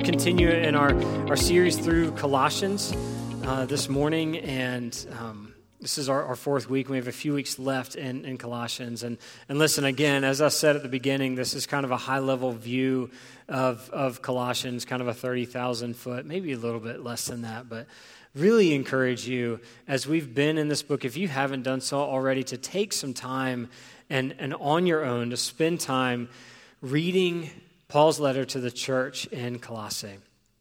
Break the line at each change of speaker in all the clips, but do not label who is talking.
continue in our series through Colossians this morning, and this is our fourth week. We have a few weeks left in Colossians. And listen, again, as I said at the beginning, this is kind of a high-level view of Colossians, kind of a 30,000 foot, maybe a little bit less than that, but really encourage you, as we've been in this book, if you haven't done so already, to take some time and on your own to spend time reading Paul's letter to the church in Colossae,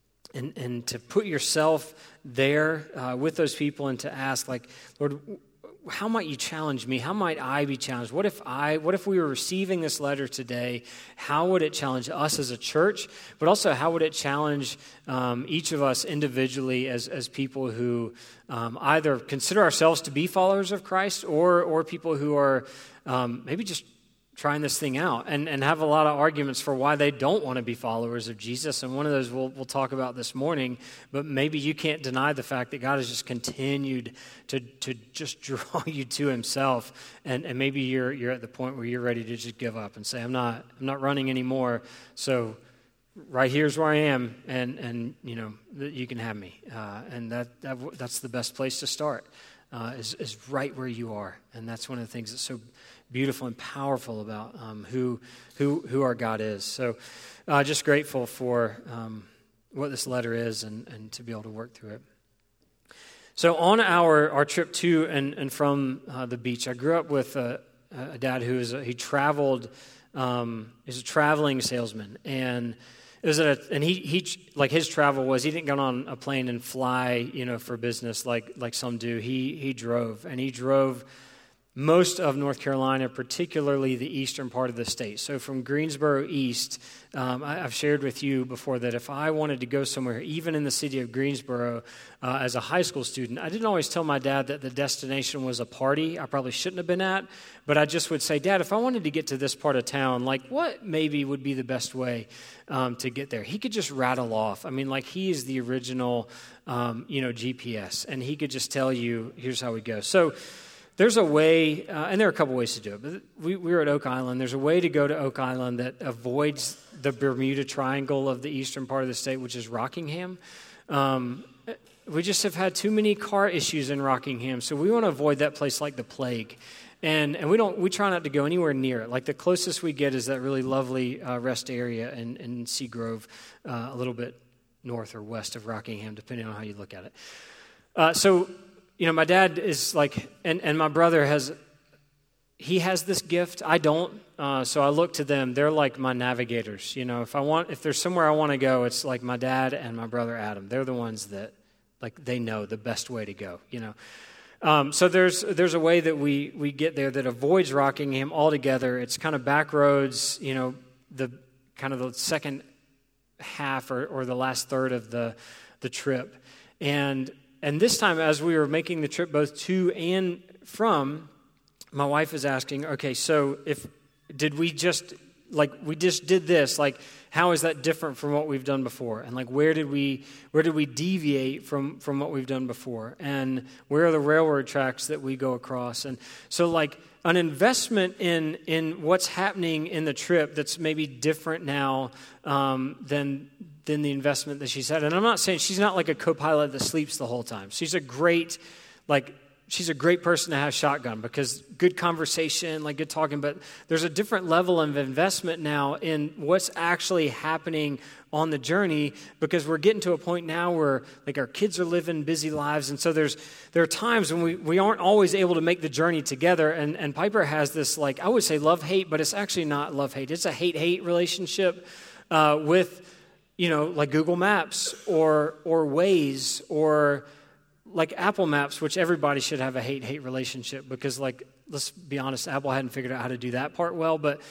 and to put yourself there with those people and to ask, like, Lord, how might you challenge me? How might I be challenged? What if we were receiving this letter today? How would it challenge us as a church? But also, how would it challenge each of us individually as people who either consider ourselves to be followers of Christ or people who are maybe just trying this thing out and have a lot of arguments for why they don't want to be followers of Jesus. And one of those we'll talk about this morning, but maybe you can't deny the fact that God has just continued to just draw you to himself. And maybe you're at the point where you're ready to just give up and say, I'm not running anymore. So right here's where I am, and you know, you can have me. And that's the best place to start, is right where you are. And that's one of the things that's so beautiful and powerful about who our God is. So just grateful for what this letter is and to be able to work through it. So on our trip to and from the beach, I grew up with a dad he traveled. He's a traveling salesman, and it was he like his travel was, he didn't get on a plane and fly, you know, for business like some do. He drove most of North Carolina, particularly the eastern part of the state. So from Greensboro east, I've shared with you before that if I wanted to go somewhere, even in the city of Greensboro, as a high school student, I didn't always tell my dad that the destination was a party I probably shouldn't have been at, but I just would say, Dad, if I wanted to get to this part of town, like what maybe would be the best way to get there? He could just rattle off. I mean, like he is the original, GPS, and he could just tell you, here's how we go. So there's a way, and there are a couple ways to do it, but we were at Oak Island. There's a way to go to Oak Island that avoids the Bermuda Triangle of the eastern part of the state, which is Rockingham. We just have had too many car issues in Rockingham, so we want to avoid that place like the plague. And we try not to go anywhere near it. Like the closest we get is that really lovely rest area in Seagrove, a little bit north or west of Rockingham, depending on how you look at it. So, you know, my dad is like, and my brother has this gift. I don't. So I look to them. They're like my navigators. You know, if there's somewhere I want to go, it's like my dad and my brother Adam. They're the ones that, like, they know the best way to go, you know. So there's a way that we get there that avoids Rockingham altogether. It's kind of back roads, you know, the kind of the second half or the last third of the trip. And this time, as we were making the trip both to and from, my wife is asking, okay, so we just did this, like, how is that different from what we've done before? And like, where did we deviate from what we've done before? And where are the railroad tracks that we go across? And so like an investment in what's happening in the trip that's maybe different now than the investment that she's had. And I'm not saying she's not like a co-pilot that sleeps the whole time. She's a great person to have shotgun, because good conversation, like good talking, but there's a different level of investment now in what's actually happening on the journey, because we're getting to a point now where like our kids are living busy lives. And so there are times when we aren't always able to make the journey together. And Piper has this, like, I would say love-hate, but it's actually not love-hate. It's a hate-hate relationship with, you know, like Google Maps or Waze or like Apple Maps, which everybody should have a hate-hate relationship, because, like, let's be honest, Apple hadn't figured out how to do that part well. But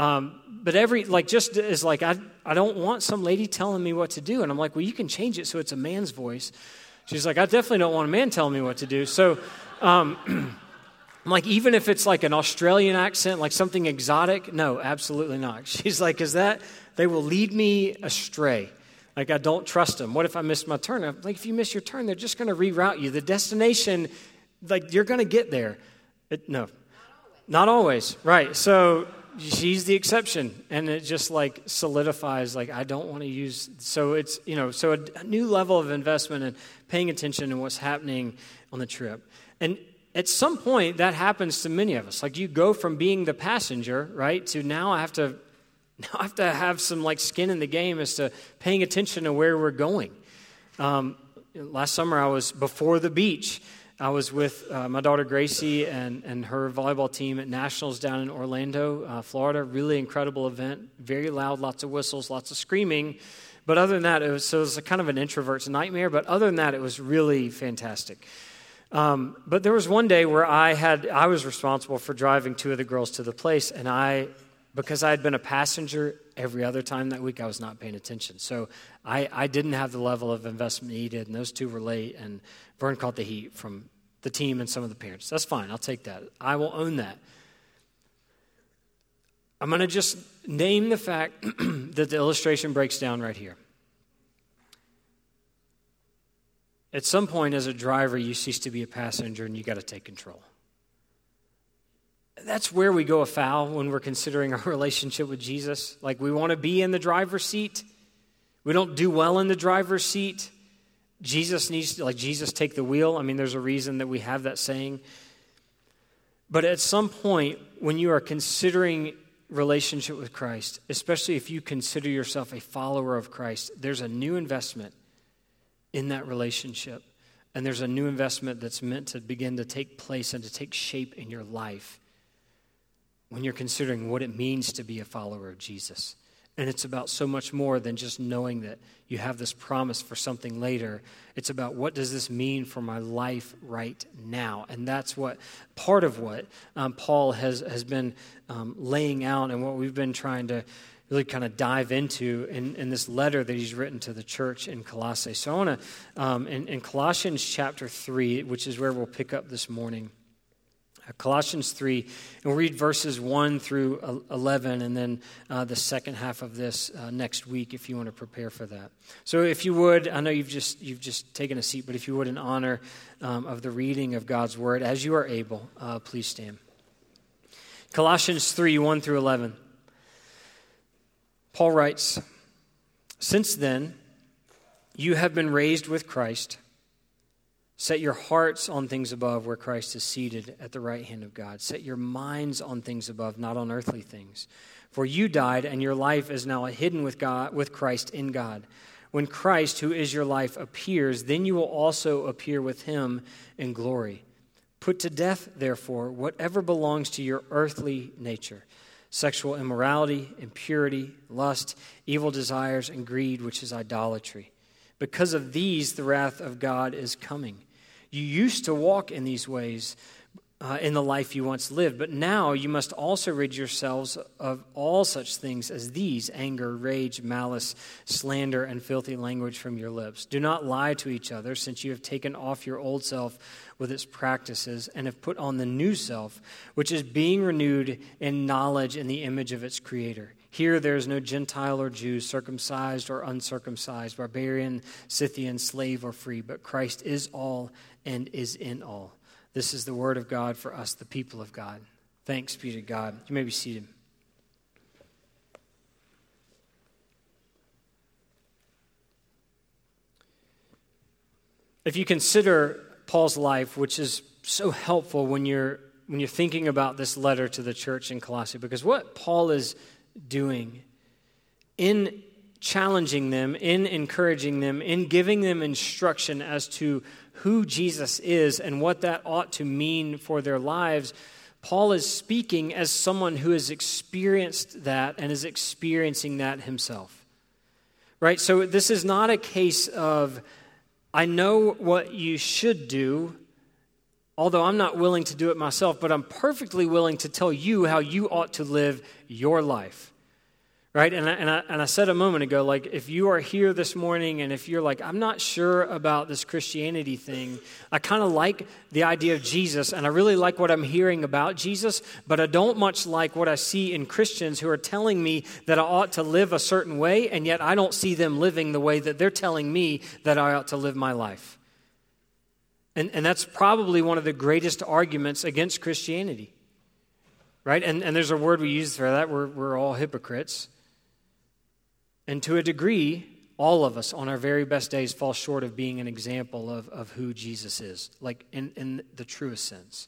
every, like, just is like, I don't want some lady telling me what to do. And I'm like, well, you can change it so it's a man's voice. She's like, I definitely don't want a man telling me what to do. So I'm like, even if it's like an Australian accent, like something exotic, no, absolutely not. She's like, they will lead me astray. Like, I don't trust them. What if I miss my turn? I'm like, if you miss your turn, they're just going to reroute you. The destination, like, you're going to get there. No, not always. Right. So she's the exception, and it just like solidifies, like, I don't want to use, so it's, so a new level of investment and paying attention to what's happening on the trip. And at some point, that happens to many of us. Like, you go from being the passenger, right, to now I have to have some like skin in the game as to paying attention to where we're going. Last summer, I was before the beach. I was with my daughter Gracie and her volleyball team at Nationals down in Orlando, Florida. Really incredible event. Very loud, lots of whistles, lots of screaming. But other than that, it was a kind of an introvert's nightmare. But other than that, it was really fantastic. But there was one day where I was responsible for driving two of the girls to the place, and because I had been a passenger every other time that week, I was not paying attention. So I didn't have the level of investment needed, and those two were late, and Vern caught the heat from the team and some of the parents. That's fine. I'll take that. I will own that. I'm going to just name the fact that the illustration breaks down right here. At some point as a driver, you cease to be a passenger and you got to take control. That's where we go afoul when we're considering our relationship with Jesus. Like, we want to be in the driver's seat. We don't do well in the driver's seat. Jesus needs to, Jesus take the wheel. I mean, there's a reason that we have that saying. But at some point, when you are considering relationship with Christ, especially if you consider yourself a follower of Christ, there's a new investment in that relationship. And there's a new investment that's meant to begin to take place and to take shape in your life when you're considering what it means to be a follower of Jesus. And it's about so much more than just knowing that you have this promise for something later. It's about, what does this mean for my life right now? And that's part of what Paul has been laying out, and what we've been trying to really kind of dive into in this letter that he's written to the church in Colossae. So I want to, in Colossians chapter 3, which is where we'll pick up this morning, Colossians 3, and we'll read verses 1 through 11, and then the second half of this next week, if you want to prepare for that. So if you would, I know you've just taken a seat, but if you would, in honor of the reading of God's word, as you are able, please stand. Colossians 3, 1 through 11. Paul writes, "Since then, you have been raised with Christ. Set your hearts on things above, where Christ is seated at the right hand of God. Set your minds on things above, not on earthly things. For you died, and your life is now hidden with God, with Christ in God. When Christ, who is your life, appears, then you will also appear with him in glory. Put to death, therefore, whatever belongs to your earthly nature: sexual immorality, impurity, lust, evil desires, and greed, which is idolatry. Because of these, the wrath of God is coming. You used to walk in these ways in the life you once lived, but now you must also rid yourselves of all such things as these: anger, rage, malice, slander, and filthy language from your lips. Do not lie to each other, since you have taken off your old self with its practices and have put on the new self, which is being renewed in knowledge in the image of its creator. Here there is no Gentile or Jew, circumcised or uncircumcised, barbarian, Scythian, slave or free, but Christ is all and is in all." This is the word of God for us, the people of God. Thanks be to God. You may be seated. If you consider Paul's life, which is so helpful when you're thinking about this letter to the church in Colossae, because what Paul is doing in challenging them, in encouraging them, in giving them instruction as to who Jesus is and what that ought to mean for their lives, Paul is speaking as someone who has experienced that and is experiencing that himself. Right? So this is not a case of, I know what you should do, although I'm not willing to do it myself, but I'm perfectly willing to tell you how you ought to live your life. Right? And I said a moment ago, like, if you are here this morning and if you're like, I'm not sure about this Christianity thing, I kind of like the idea of Jesus, and I really like what I'm hearing about Jesus, but I don't much like what I see in Christians who are telling me that I ought to live a certain way, and yet I don't see them living the way that they're telling me that I ought to live my life. And that's probably one of the greatest arguments against Christianity. right? And there's a word we use for that. We're all hypocrites. And to a degree, all of us on our very best days fall short of being an example of who Jesus is, like in the truest sense.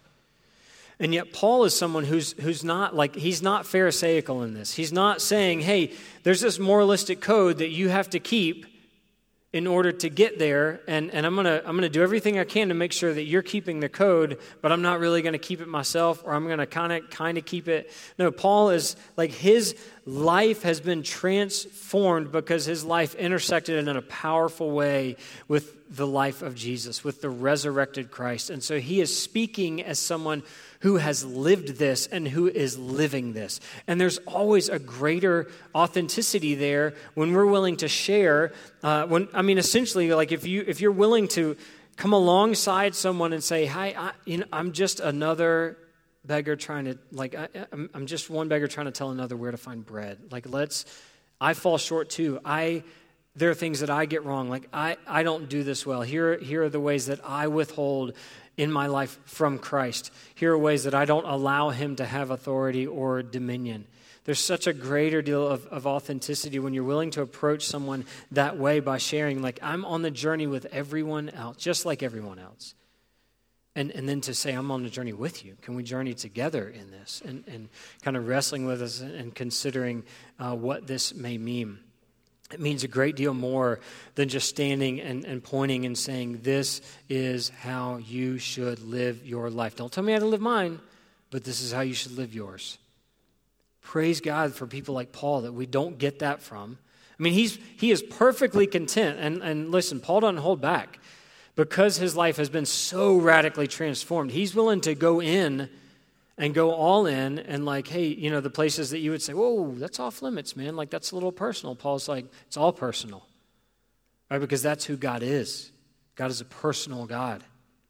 And yet Paul is someone who's not like, he's not pharisaical in this. He's not saying, hey, there's this moralistic code that you have to keep in order to get there, and I'm gonna do everything I can to make sure that you're keeping the code, but I'm not really gonna keep it myself, or I'm gonna kind of keep it. No, Paul is like, his life has been transformed because his life intersected in a powerful way with the life of Jesus, with the resurrected Christ. And so he is speaking as someone who has lived this and who is living this. And there's always a greater authenticity there when we're willing to share. Essentially, like if you're willing to come alongside someone and say, "Hi, I'm just another beggar trying to I'm just one beggar trying to tell another where to find bread. Like I fall short too. There are things that I get wrong. Like I don't do this well. Here are the ways that I withhold in my life from Christ. Here are ways that I don't allow him to have authority or dominion." There's such a greater deal of authenticity when you're willing to approach someone that way by sharing, like, I'm on the journey with everyone else, just like everyone else. And then to say, I'm on the journey with you. Can we journey together in this? And kind of wrestling with us and considering what this may mean. It means a great deal more than just standing and pointing and saying, this is how you should live your life. Don't tell me how to live mine, but this is how you should live yours. Praise God for people like Paul that we don't get that from. I mean, he is perfectly content. And listen, Paul doesn't hold back. Because his life has been so radically transformed, he's willing to go in and go all in and like, hey, the places that you would say, whoa, that's off limits, man. Like, that's a little personal. Paul's like, it's all personal, right? Because that's who God is. God is a personal God.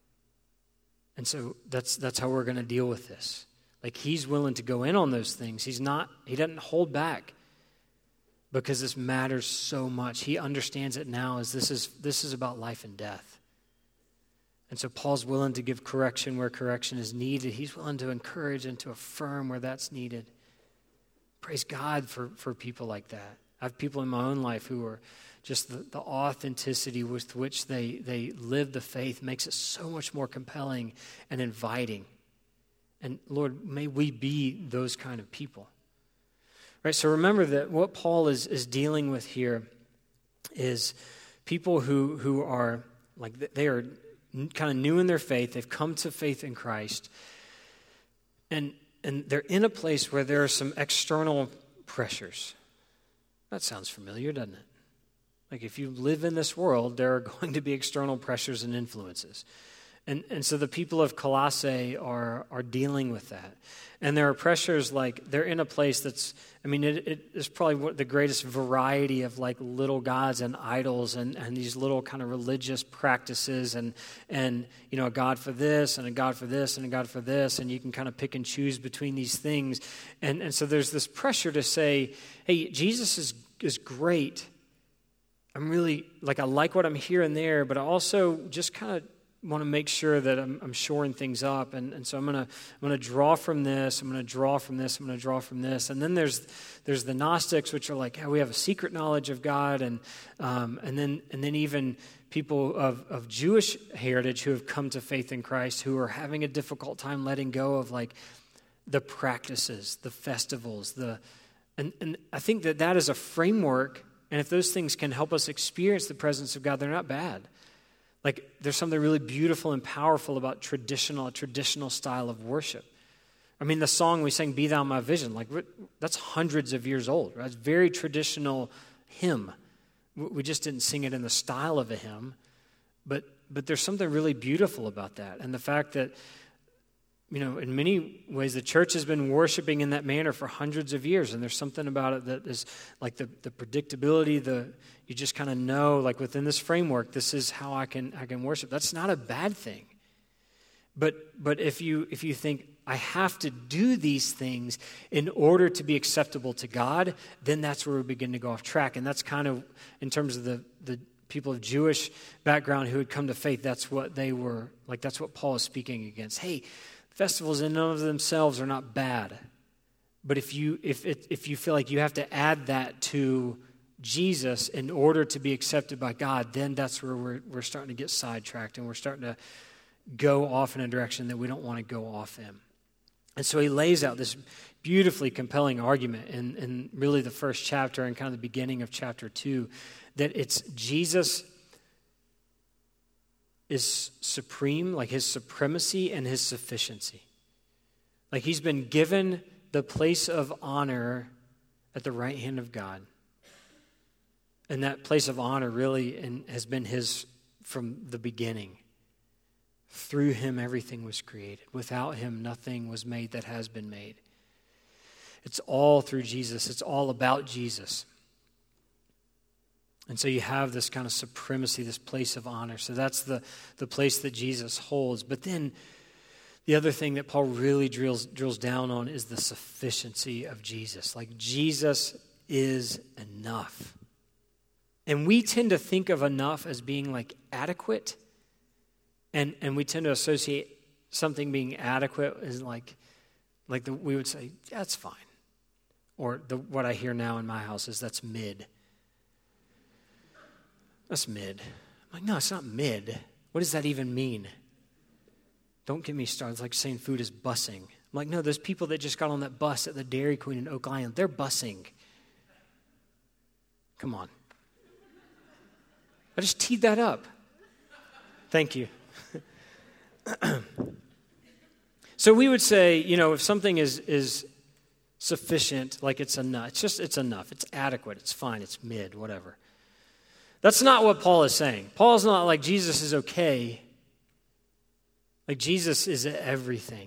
And so that's how we're going to deal with this. Like, he's willing to go in on those things. He doesn't hold back because this matters so much. He understands it now as this is about life and death. And so Paul's willing to give correction where correction is needed. He's willing to encourage and to affirm where that's needed. Praise God for people like that. I have people in my own life who are just the authenticity with which they live the faith makes it so much more compelling and inviting. And Lord, may we be those kind of people. Right? So remember that what Paul is dealing with here is people who are like, they are kind of new in their faith. They've come to faith in Christ. And they're in a place where there are some external pressures. That sounds familiar, doesn't it? Like, if you live in this world, there are going to be external pressures and influences. And so the people of Colossae are dealing with that. And there are pressures, like, they're in a place that's, it is probably the greatest variety of, like, little gods and idols and these little kind of religious practices and a God for this and a God for this and a God for this, and you can kind of pick and choose between these things. And so there's this pressure to say, hey, Jesus is great. I'm really, like, I like what I'm hearing there, but I also just kind of want to make sure that I'm shoring things up, and so I'm gonna draw from this. I'm gonna draw from this. I'm gonna draw from this. And then there's the Gnostics, which are like, we have a secret knowledge of God, and then even people of Jewish heritage who have come to faith in Christ who are having a difficult time letting go of, like, the practices, the festivals, and I think that is a framework. And if those things can help us experience the presence of God, they're not bad. Like, there's something really beautiful and powerful about a traditional style of worship. The song we sang, "Be Thou My Vision," like, that's hundreds of years old, right? It's a very traditional hymn. We just didn't sing it in the style of a hymn, but there's something really beautiful about that. And the fact that, in many ways, the church has been worshiping in that manner for hundreds of years, and there's something about it that is like the predictability, you just kind of know, like, within this framework, this is how I can worship. That's not a bad thing. But if you think, I have to do these things in order to be acceptable to God, then that's where we begin to go off track. And that's kind of, in terms of the people of Jewish background who had come to faith, that's what they were, like, that's what Paul is speaking against. Hey, Festivals in and of themselves are not bad. But if you feel like you have to add that to Jesus in order to be accepted by God, then that's where we're starting to get sidetracked, and we're starting to go off in a direction that we don't want to go off in. And so he lays out this beautifully compelling argument in really the first chapter and kind of the beginning of chapter 2, that it's Jesus is supreme, like his supremacy and his sufficiency. Like he's been given the place of honor at the right hand of God. And that place of honor really has been his from the beginning. Through him, everything was created. Without him, nothing was made that has been made. It's all through Jesus. It's all about Jesus. And so you have this kind of supremacy, this place of honor. So that's the place that Jesus holds. But then the other thing that Paul really drills down on is the sufficiency of Jesus. Like Jesus is enough. And we tend to think of enough as being like adequate. And we tend to associate something being adequate as we would say, that's fine. Or what I hear now in my house is that's mid. That's mid. I'm like, no, it's not mid. What does that even mean? Don't get me started. It's like saying food is bussing. I'm like, no, those people that just got on that bus at the Dairy Queen in Oak Island, they're bussing. Come on. I just teed that up. Thank you. So we would say, if something is sufficient, like it's enough, it's enough, it's adequate, it's fine, it's mid, whatever. That's not what Paul is saying. Paul's not like Jesus is okay. Like Jesus is everything.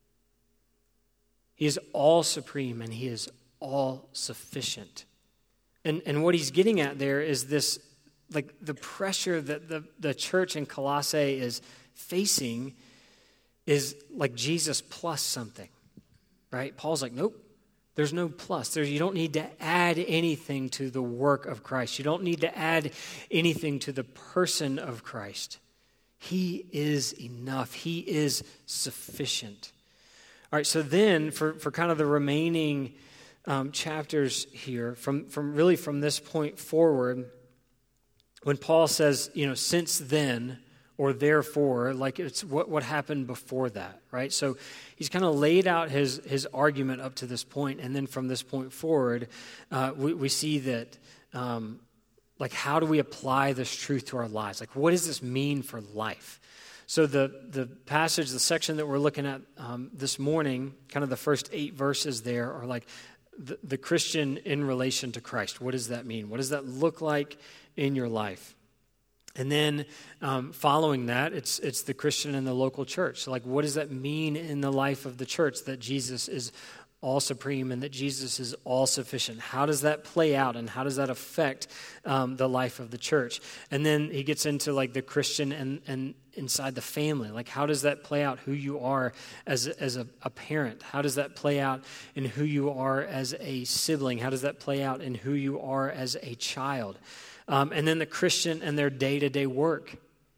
He is all supreme and he is all sufficient. And what he's getting at there is this, like the pressure that the church in Colossae is facing is like Jesus plus something, right? Paul's like, nope, there's no plus. You don't need to add anything to the work of Christ. You don't need to add anything to the person of Christ. He is enough. He is sufficient. All right, so then for kind of the remaining chapters here, from this point forward, when Paul says, since then, or therefore, like it's what happened before that, right? So he's kind of laid out his argument up to this point, and then from this point forward, we see that, how do we apply this truth to our lives? Like, what does this mean for life? So the passage, the section that we're looking at this morning, kind of the first 8 verses there are like the Christian in relation to Christ. What does that mean? What does that look like in your life? And then following that, it's the Christian in the local church. So what does that mean in the life of the church that Jesus is all supreme and that Jesus is all sufficient? How does that play out and how does that affect the life of the church? And then he gets into the Christian and inside the family. How does that play out who you are as a parent? How does that play out in who you are as a sibling? How does that play out in who you are as a child? And then the Christian and their day-to-day work.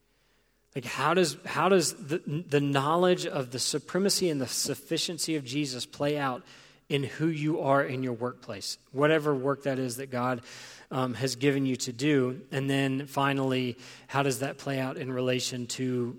How does the knowledge of the supremacy and the sufficiency of Jesus play out in who you are in your workplace? Whatever work that is that God has given you to do. And then finally, how does that play out in relation to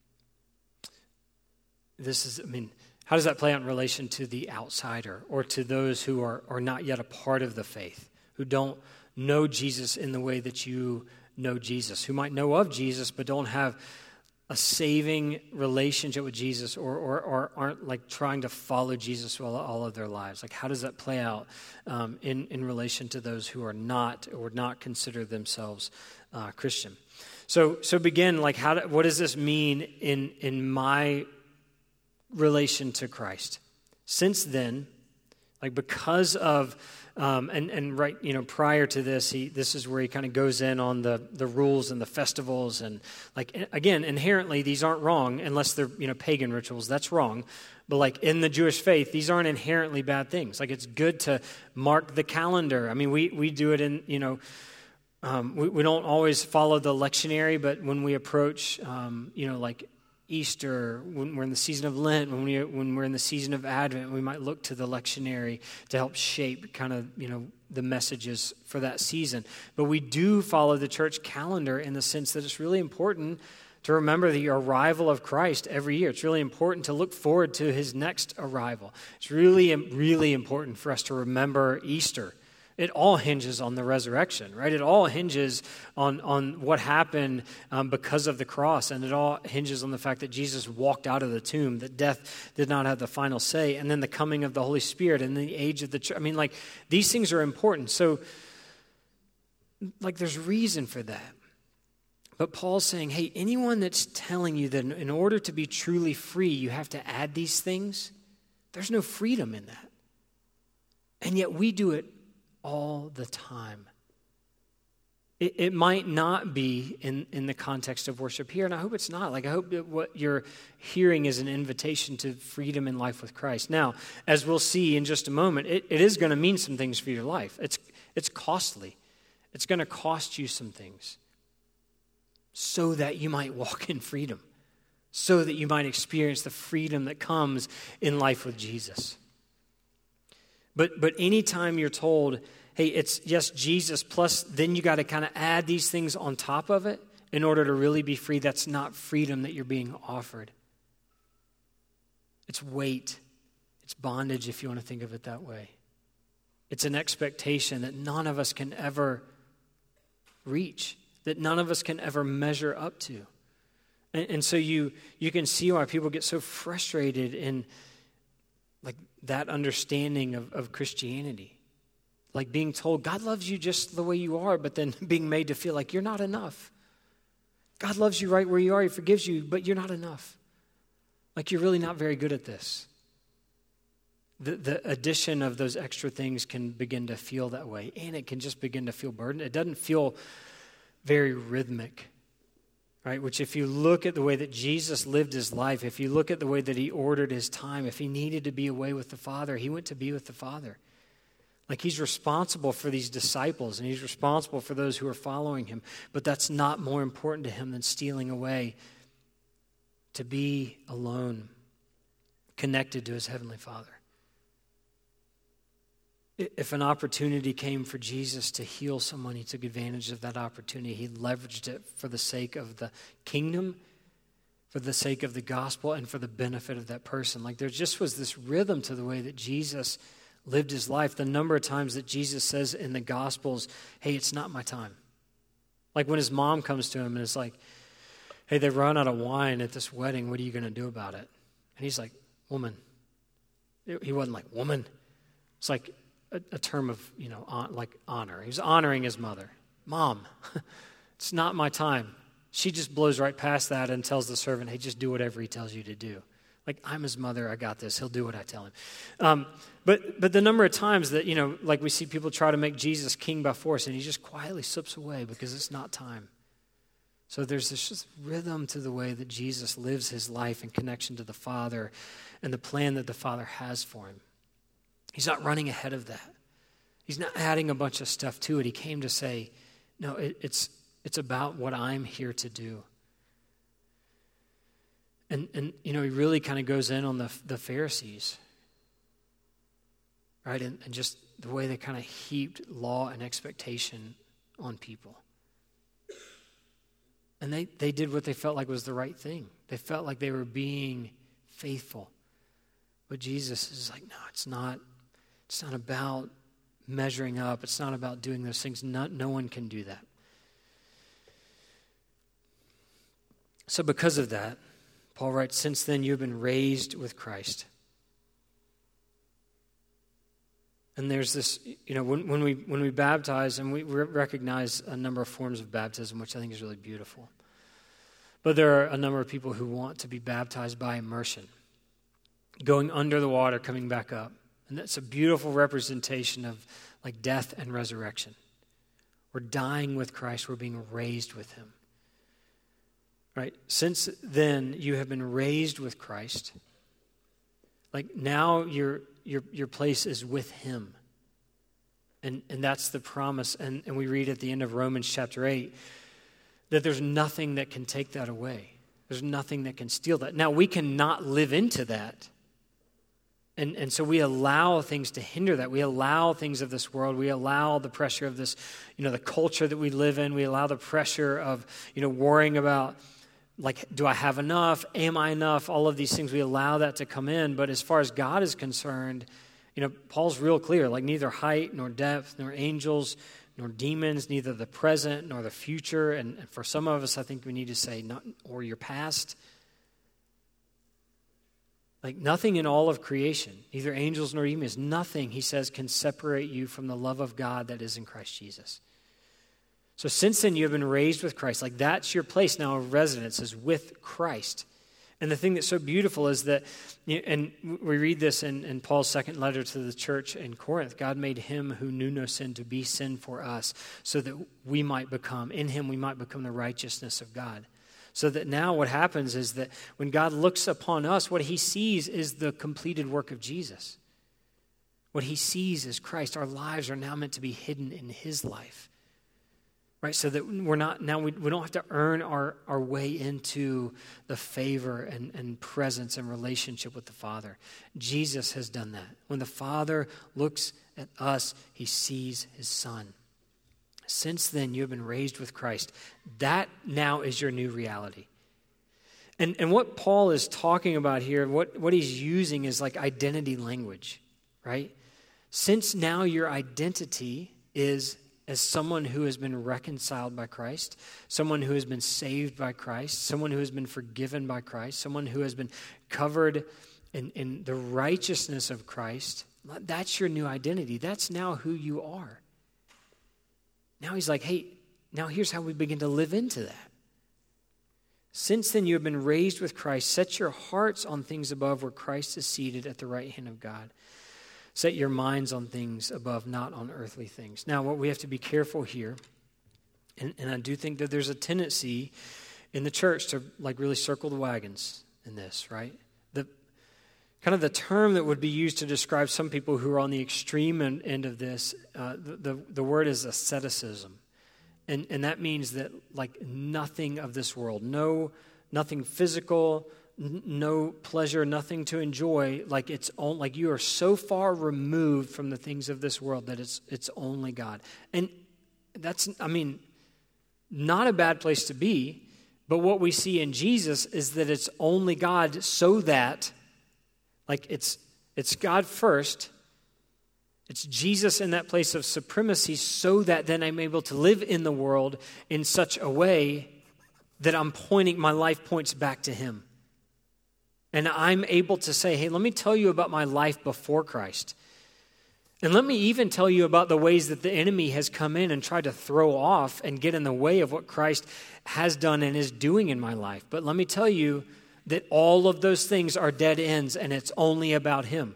how does that play out in relation to the outsider or to those who are not yet a part of the faith, who don't know Jesus in the way that you know Jesus, who might know of Jesus but don't have a saving relationship with Jesus or aren't trying to follow Jesus all of their lives? How does that play out in relation to those who are not or would not consider themselves Christian? So begin, what does this mean in my relation to Christ? Since then, because of prior to this, this is where he kind of goes in on the rules and the festivals, and again, inherently these aren't wrong unless they're pagan rituals. That's wrong, but in the Jewish faith, these aren't inherently bad things. It's good to mark the calendar. I mean, we do it in we don't always follow the lectionary, but when we approach Easter, when we're in the season of Lent, when we're in the season of Advent, we might look to the lectionary to help shape kind of, the messages for that season. But we do follow the church calendar in the sense that it's really important to remember the arrival of Christ every year. It's really important to look forward to his next arrival. It's really, really important for us to remember Easter. It all hinges on the resurrection, right? It all hinges on what happened because of the cross, and it all hinges on the fact that Jesus walked out of the tomb, that death did not have the final say, and then the coming of the Holy Spirit and the age of the church. These things are important. So, there's reason for that. But Paul's saying, hey, anyone that's telling you that in order to be truly free, you have to add these things, there's no freedom in that. And yet we do it all the time. It might not be in the context of worship here, and I hope it's not. I hope that what you're hearing is an invitation to freedom in life with Christ. Now, as we'll see in just a moment, it is going to mean some things for your life. It's costly. It's going to cost you some things so that you might walk in freedom, so that you might experience the freedom that comes in life with Jesus. But anytime you're told, hey, it's just Jesus plus then you got to kind of add these things on top of it in order to really be free, that's not freedom that you're being offered. It's weight. It's bondage, if you want to think of it that way. It's an expectation that none of us can ever reach, that none of us can ever measure up to. And so you can see why people get so frustrated in that understanding of Christianity. Being told God loves you just the way you are, but then being made to feel like you're not enough. God loves you right where you are. He forgives you, but you're not enough. You're really not very good at this. The addition of those extra things can begin to feel that way, and it can just begin to feel burdened. It doesn't feel very rhythmic. Right, which if you look at the way that Jesus lived his life, if you look at the way that he ordered his time, if he needed to be away with the Father, he went to be with the Father. He's responsible for these disciples and he's responsible for those who are following him. But that's not more important to him than stealing away to be alone, connected to his heavenly Father. If an opportunity came for Jesus to heal someone, he took advantage of that opportunity. He leveraged it for the sake of the kingdom, for the sake of the gospel, and for the benefit of that person. There just was this rhythm to the way that Jesus lived his life. The number of times that Jesus says in the Gospels, hey, it's not my time. When his mom comes to him and it's hey, they've run out of wine at this wedding. What are you going to do about it? And he's like, woman. He wasn't like, woman. It's a term of, honor. He was honoring his mother. Mom, it's not my time. She just blows right past that and tells the servant, hey, just do whatever he tells you to do. I'm his mother, I got this. He'll do what I tell him. But the number of times that, we see people try to make Jesus king by force, and he just quietly slips away because it's not time. So there's this just rhythm to the way that Jesus lives his life in connection to the Father and the plan that the Father has for him. He's not running ahead of that. He's not adding a bunch of stuff to it. He came to say, no, it's about what I'm here to do. And he really kind of goes in on the Pharisees, right? And just the way they kind of heaped law and expectation on people. And they did what they felt like was the right thing. They felt like they were being faithful. But Jesus is no, it's not. It's not about measuring up. It's not about doing those things. No one can do that. So because of that, Paul writes, since then you have been raised with Christ. And there's this, when we baptize, and we recognize a number of forms of baptism, which I think is really beautiful. But there are a number of people who want to be baptized by immersion, going under the water, coming back up. And that's a beautiful representation of death and resurrection. We're dying with Christ. We're being raised with him. Right? Since then, you have been raised with Christ. Now your place is with him. And that's the promise. And we read at the end of Romans chapter 8 that there's nothing that can take that away. There's nothing that can steal that. Now, we cannot live into that. And so we allow things to hinder that. We allow things of this world. We allow the pressure of this, the culture that we live in. We allow the pressure of, worrying about, like, do I have enough? Am I enough? All of these things, we allow that to come in. But as far as God is concerned, Paul's real clear, like neither height nor depth nor angels nor demons, neither the present nor the future. And for some of us, I think we need to say, not or your past. Like nothing in all of creation, neither angels nor demons, nothing, he says, can separate you from the love of God that is in Christ Jesus. So since then you have been raised with Christ. Like that's your place now of residence, is with Christ. And the thing that's so beautiful is that, and we read this in Paul's second letter to the church in Corinth, God made him who knew no sin to be sin for us so that in him we might become the righteousness of God. So that now what happens is that when God looks upon us, what he sees is the completed work of Jesus. What he sees is Christ. Our lives are now meant to be hidden in his life. Right? So that we don't have to earn our way into the favor and presence and relationship with the Father. Jesus has done that. When the Father looks at us, he sees his Son. Since then, you have been raised with Christ. That now is your new reality. And what Paul is talking about here, what he's using is like identity language, right? Since now your identity is as someone who has been reconciled by Christ, someone who has been saved by Christ, someone who has been forgiven by Christ, someone who has been covered in the righteousness of Christ, that's your new identity. That's now who you are. Now he's like, hey, now here's how we begin to live into that. Since then you have been raised with Christ. Set your hearts on things above where Christ is seated at the right hand of God. Set your minds on things above, not on earthly things. Now what we have to be careful here, and I do think that there's a tendency in the church to like really circle the wagons in this, right? Kind of the term that would be used to describe some people who are on the extreme end of this, the word is asceticism. And that means that like nothing of this world, nothing physical, no pleasure, nothing to enjoy, like you are so far removed from the things of this world that it's only God. And that's, not a bad place to be, but what we see in Jesus is that it's only God so that like it's God first. It's Jesus in that place of supremacy so that then I'm able to live in the world in such a way that my life points back to him. And I'm able to say, hey, let me tell you about my life before Christ. And let me even tell you about the ways that the enemy has come in and tried to throw off and get in the way of what Christ has done and is doing in my life. But let me tell you that all of those things are dead ends and it's only about him.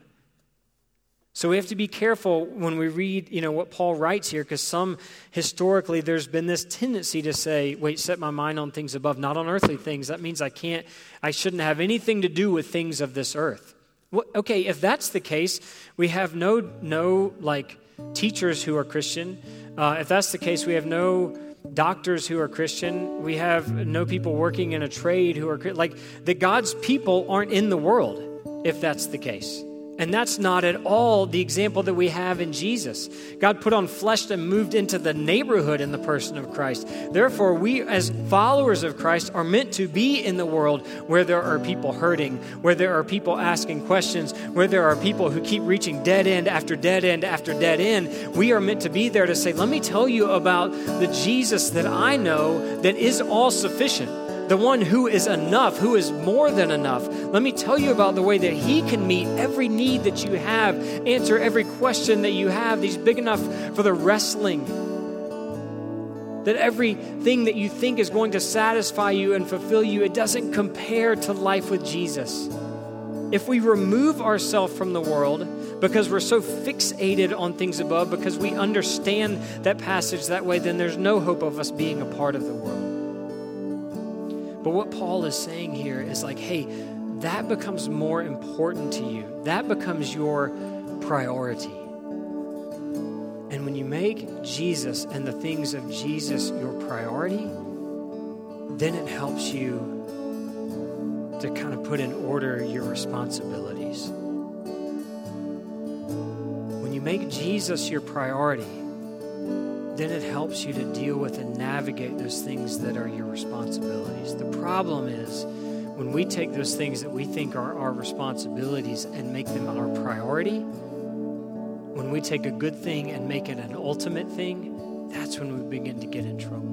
So we have to be careful when we read, what Paul writes here, because historically there's been this tendency to say, wait, set my mind on things above, not on earthly things. That means I shouldn't have anything to do with things of this earth. Well, okay, if that's the case, we have no teachers who are Christian. If that's the case, we have no doctors who are Christian. We have no people working in a trade who are that God's people aren't in the world, if that's the case. And that's not at all the example that we have in Jesus. God put on flesh and moved into the neighborhood in the person of Christ. Therefore, we as followers of Christ are meant to be in the world where there are people hurting, where there are people asking questions, where there are people who keep reaching dead end after dead end after dead end. We are meant to be there to say, let me tell you about the Jesus that I know that is all sufficient. The one who is enough, who is more than enough. Let me tell you about the way that he can meet every need that you have, answer every question that you have. He's big enough for the wrestling. That everything that you think is going to satisfy you and fulfill you, it doesn't compare to life with Jesus. If we remove ourselves from the world because we're so fixated on things above, because we understand that passage that way, then there's no hope of us being a part of the world. But what Paul is saying here is like, hey, that becomes more important to you. That becomes your priority. And when you make Jesus and the things of Jesus your priority, then it helps you to kind of put in order your responsibilities. When you make Jesus your priority, then it helps you to deal with and navigate those things that are your responsibilities. The problem is when we take those things that we think are our responsibilities and make them our priority, when we take a good thing and make it an ultimate thing, that's when we begin to get in trouble.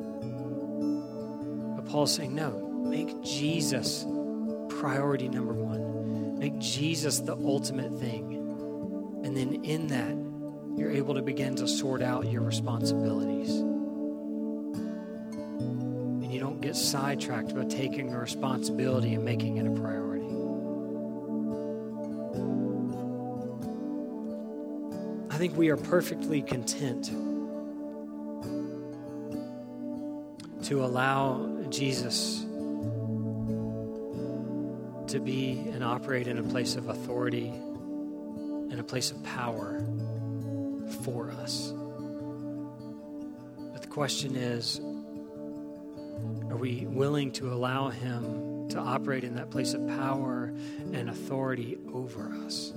But Paul's saying, no, make Jesus priority number one. Make Jesus the ultimate thing. And then in that, you're able to begin to sort out your responsibilities. And you don't get sidetracked by taking a responsibility and making it a priority. I think we are perfectly content to allow Jesus to be and operate in a place of authority and a place of power for us. But the question is, are we willing to allow him to operate in that place of power and authority over us?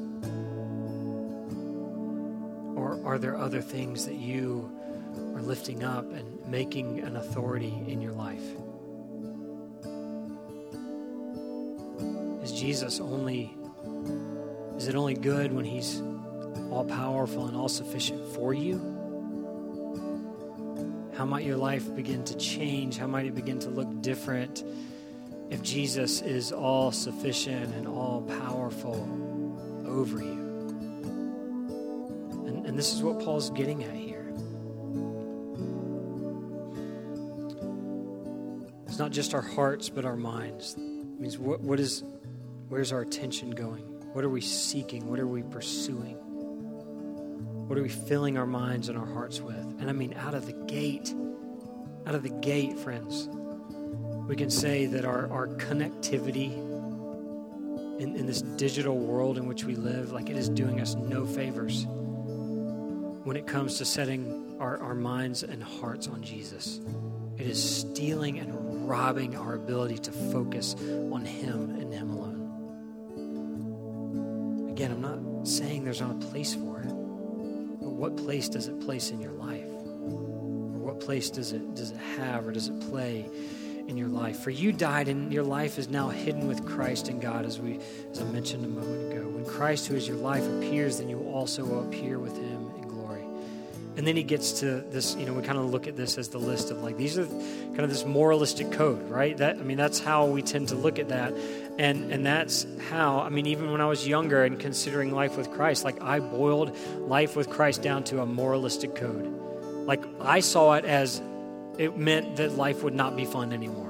Or are there other things that you are lifting up and making an authority in your life? Is it only good when he's all powerful and all sufficient for you? How might your life begin to change? How might it begin to look different if Jesus is all sufficient and all powerful over you? And this is what Paul's getting at here. It's not just our hearts, but our minds. It means where's our attention going? What are we seeking? What are we pursuing? What are we filling our minds and our hearts with? And I mean, out of the gate, friends, we can say that our connectivity in this digital world in which we live, like it is doing us no favors when it comes to setting our minds and hearts on Jesus. It is stealing and robbing our ability to focus on him and him alone. Again, I'm not saying there's not a place for it. What place does it place in your life? Or what place does it have or does it play in your life? For you died and your life is now hidden with Christ in God, as I mentioned a moment ago. When Christ, who is your life, appears, then you also will appear with him in glory. And then he gets to this, we kind of look at this as the list of these are kind of this moralistic code, right? That's how we tend to look at that. And that's how, even when I was younger and considering life with Christ, I boiled life with Christ down to a moralistic code. I saw it as it meant that life would not be fun anymore.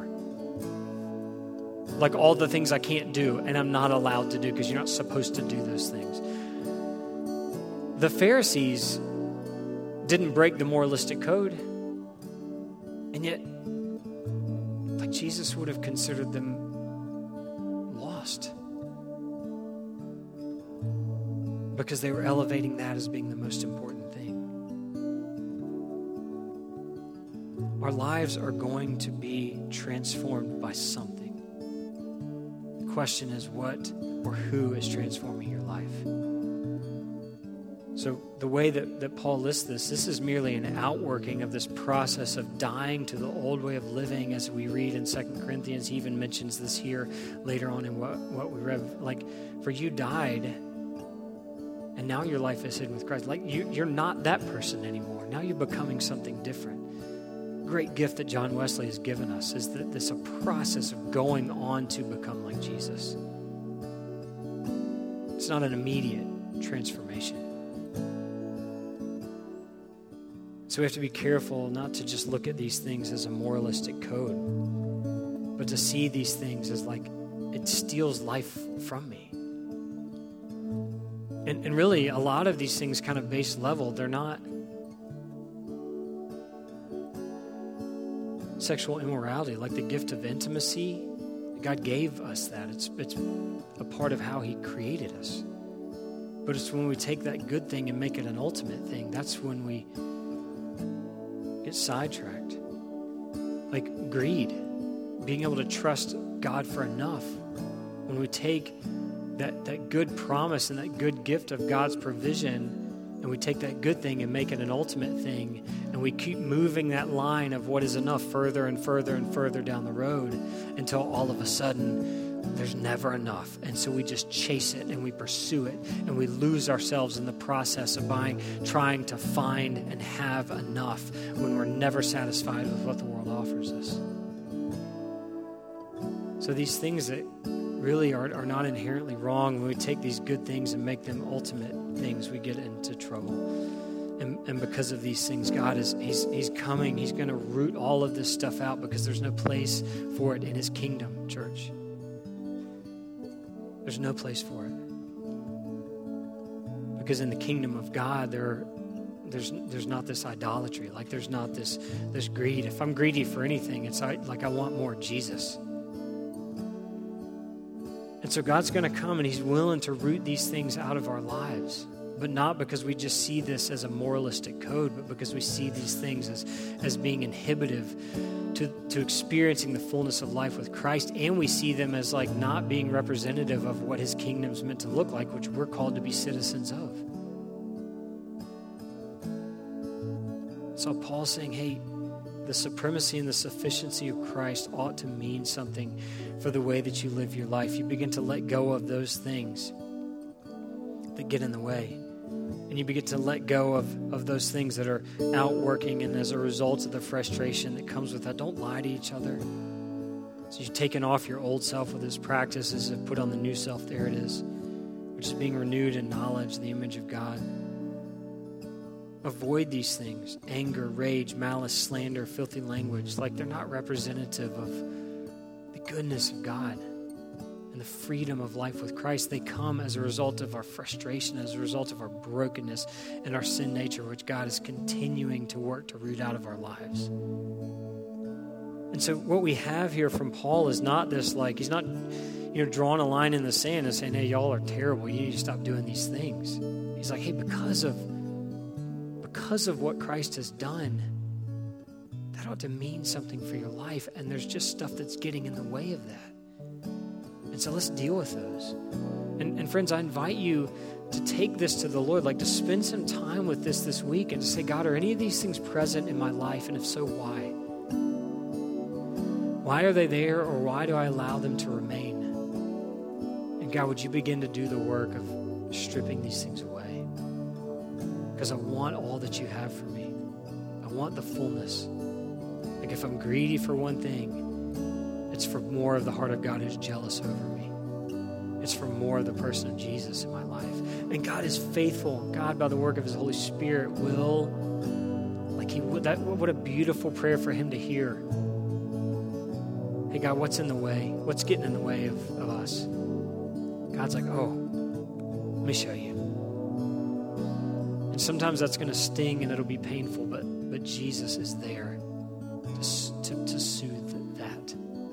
All the things I can't do and I'm not allowed to do because you're not supposed to do those things. The Pharisees didn't break the moralistic code, and yet, Jesus would have considered them lost because they were elevating that as being the most important thing. Our lives are going to be transformed by something. The question is what or who is transforming your life. So the way that Paul lists this is merely an outworking of this process of dying to the old way of living, as we read in 2 Corinthians. He even mentions this here later on in what we read. For you died, and now your life is hidden with Christ. You're not that person anymore. Now you're becoming something different. Great gift that John Wesley has given us is that this a process of going on to become like Jesus. It's not an immediate transformation. So we have to be careful not to just look at these things as a moralistic code, but to see these things as it steals life from me. And really, a lot of these things kind of base level, they're not sexual immorality, like the gift of intimacy. God gave us that. It's a part of how he created us. But it's when we take that good thing and make it an ultimate thing, that's when we get sidetracked. Greed, being able to trust God for enough. When we take that good promise and that good gift of God's provision, and we take that good thing and make it an ultimate thing, and we keep moving that line of what is enough further and further and further down the road until all of a sudden there's never enough. And so we just chase it and we pursue it, and we lose ourselves in the process of trying to find and have enough when we're never satisfied with what the world offers us. So these things that really are not inherently wrong, when we take these good things and make them ultimate things, we get into trouble. And because of these things, God He's coming. He's going to root all of this stuff out, because there's no place for it in His kingdom, church. There's no place for it. Because in the kingdom of God, there's not this idolatry. Like there's not this greed. If I'm greedy for anything, it's like I want more Jesus. And so God's going to come and He's willing to root these things out of our lives. But not because we just see this as a moralistic code, but because we see these things as being inhibitive to experiencing the fullness of life with Christ. And we see them as like not being representative of what His kingdom's meant to look like, which we're called to be citizens of. So Paul's saying, hey, the supremacy and the sufficiency of Christ ought to mean something for the way that you live your life. You begin to let go of those things that get in the way. And you begin to let go of those things that are outworking, and as a result of the frustration that comes with that, don't lie to each other. So you've taken off your old self with His practices and put on the new self. There it is, which is being renewed in knowledge, the image of God. Avoid these things: anger, rage, malice, slander, filthy language. Like they're not representative of the goodness of God and the freedom of life with Christ. They come as a result of our frustration, as a result of our brokenness and our sin nature, which God is continuing to work to root out of our lives. And so what we have here from Paul is not this, like, he's not, drawing a line in the sand and saying, hey, y'all are terrible, you need to stop doing these things. He's like, hey, because of what Christ has done, that ought to mean something for your life. And there's just stuff that's getting in the way of that. And so let's deal with those. And friends, I invite you to take this to the Lord, like to spend some time with this week and to say, God, are any of these things present in my life? And if so, why? Why are they there, or why do I allow them to remain? And God, would you begin to do the work of stripping these things away? Because I want all that you have for me. I want the fullness. Like if I'm greedy for one thing, it's for more of the heart of God who's jealous over me. It's for more of the person of Jesus in my life. And God is faithful. God, by the work of His Holy Spirit, will, like He would, what a beautiful prayer for Him to hear. Hey, God, what's in the way? What's getting in the way of us? God's like, oh, let me show you. And sometimes that's going to sting and it'll be painful, but Jesus is there to soothe that.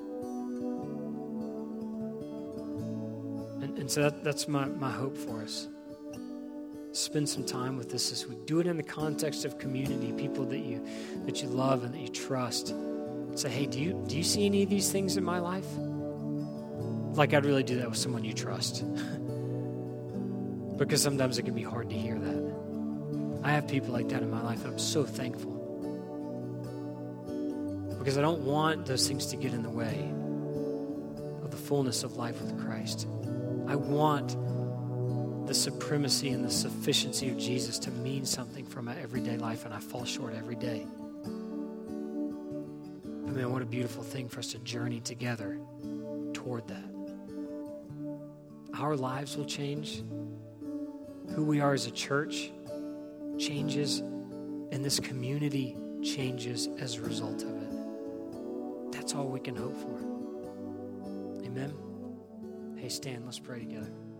And so that's my hope for us. Spend some time with this week. Do it in the context of community, people that you love and that you trust. Say, hey, do you see any of these things in my life? Like, I'd really do that with someone you trust. Because sometimes it can be hard to hear that. I have people like that in my life, and I'm so thankful. Because I don't want those things to get in the way of the fullness of life with Christ. I want the supremacy and the sufficiency of Jesus to mean something for my everyday life, and I fall short every day. I mean, what a beautiful thing for us to journey together toward that. Our lives will change. Who we are as a church changes, and this community changes as a result of it. That's all we can hope for. Amen. Hey, stand, let's pray together.